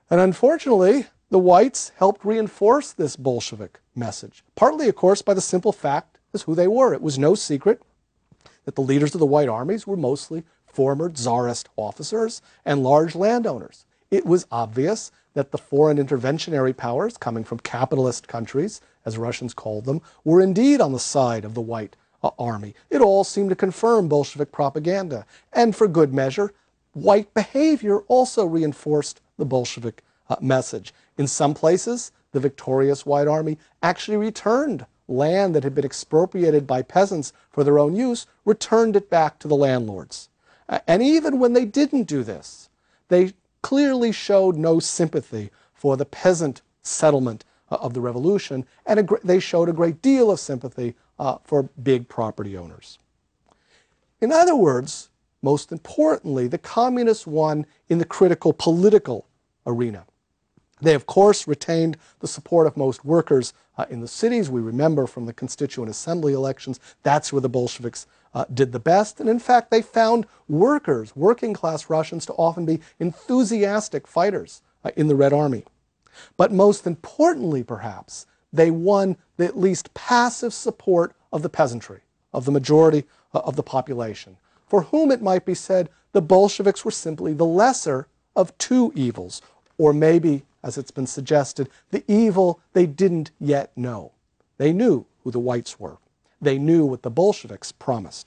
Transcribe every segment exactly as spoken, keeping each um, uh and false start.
And unfortunately, the whites helped reinforce this Bolshevik message, partly, of course, by the simple fact as who they were. It was no secret that the leaders of the white armies were mostly former Tsarist officers and large landowners. It was obvious that the foreign interventionary powers coming from capitalist countries, as Russians called them, were indeed on the side of the white uh, army. It all seemed to confirm Bolshevik propaganda. And for good measure, white behavior also reinforced the Bolshevik uh, message. In some places, the victorious white army actually returned land that had been expropriated by peasants for their own use, returned it back to the landlords. Uh, and even when they didn't do this, they clearly showed no sympathy for the peasant settlement uh, of the revolution, and a, they showed a great deal of sympathy uh, for big property owners. In other words, most importantly, the communists won in the critical political arena. They, of course, retained the support of most workers uh, in the cities. We remember from the Constituent Assembly elections, that's where the Bolsheviks uh, did the best. And in fact, they found workers, working-class Russians, to often be enthusiastic fighters uh, in the Red Army. But most importantly, perhaps, they won the at least passive support of the peasantry, of the majority uh, of the population, for whom it might be said the Bolsheviks were simply the lesser of two evils, or maybe, as it's been suggested, the evil they didn't yet know. They knew who the whites were. They knew what the Bolsheviks promised.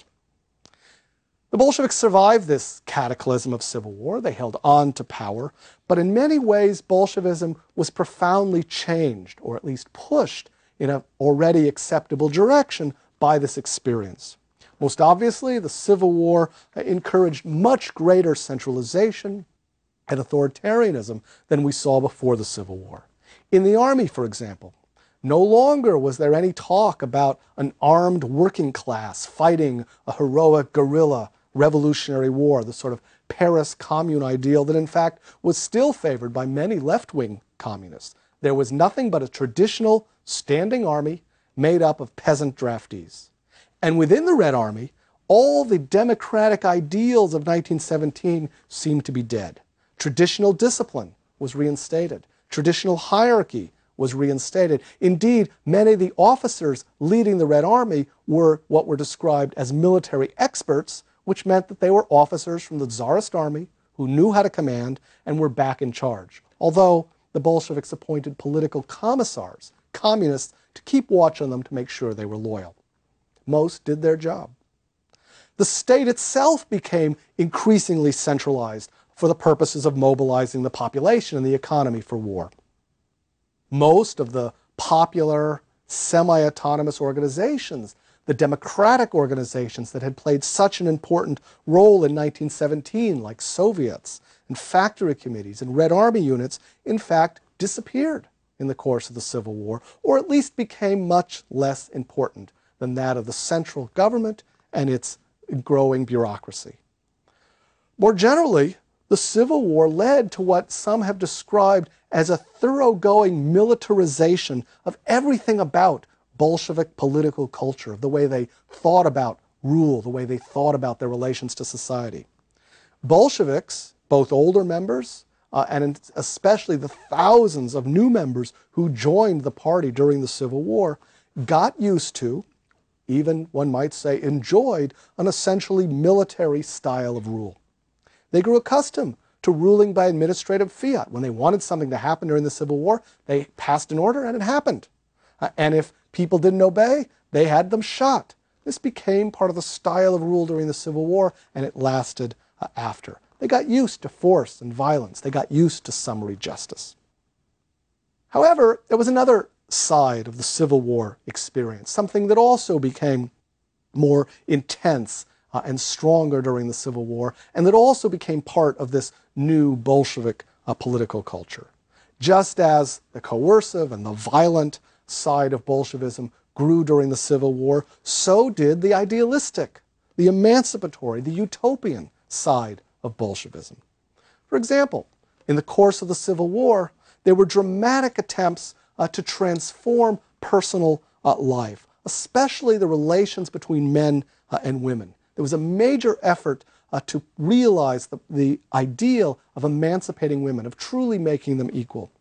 The Bolsheviks survived this cataclysm of civil war. They held on to power. But in many ways, Bolshevism was profoundly changed, or at least pushed in an already acceptable direction by this experience. Most obviously, the Civil War encouraged much greater centralization and authoritarianism than we saw before the Civil War. In the army, for example, no longer was there any talk about an armed working class fighting a heroic guerrilla revolutionary war, the sort of Paris Commune ideal that in fact was still favored by many left-wing communists. There was nothing but a traditional standing army made up of peasant draftees. And within the Red Army, all the democratic ideals of nineteen seventeen seemed to be dead. Traditional discipline was reinstated. Traditional hierarchy was reinstated. Indeed, many of the officers leading the Red Army were what were described as military experts, which meant that they were officers from the Tsarist army who knew how to command and were back in charge. Although the Bolsheviks appointed political commissars, communists, to keep watch on them to make sure they were loyal. Most did their job. The state itself became increasingly centralized for the purposes of mobilizing the population and the economy for war. Most of the popular, semi-autonomous organizations, the democratic organizations that had played such an important role in nineteen seventeen, like Soviets and factory committees and Red Army units, in fact disappeared in the course of the Civil War, or at least became much less important than that of the central government and its growing bureaucracy. More generally, the Civil War led to what some have described as a thoroughgoing militarization of everything about Bolshevik political culture, of the way they thought about rule, the way they thought about their relations to society. Bolsheviks, both older members uh, and especially the thousands of new members who joined the party during the Civil War, got used to, even one might say enjoyed, an essentially military style of rule. They grew accustomed to ruling by administrative fiat. When they wanted something to happen during the Civil War, they passed an order and it happened. Uh, and if people didn't obey, they had them shot. This became part of the style of rule during the Civil War, and it lasted uh, after. They got used to force and violence. They got used to summary justice. However, there was another side of the Civil War experience, something that also became more intense uh, and stronger during the Civil War, and that also became part of this new Bolshevik uh, political culture. Just as the coercive and the violent side of Bolshevism grew during the Civil War, so did the idealistic, the emancipatory, the utopian side of Bolshevism. For example, in the course of the Civil War, there were dramatic attempts uh, to transform personal uh, life, especially the relations between men uh, and women. There was a major effort uh, to realize the, the ideal of emancipating women, of truly making them equal.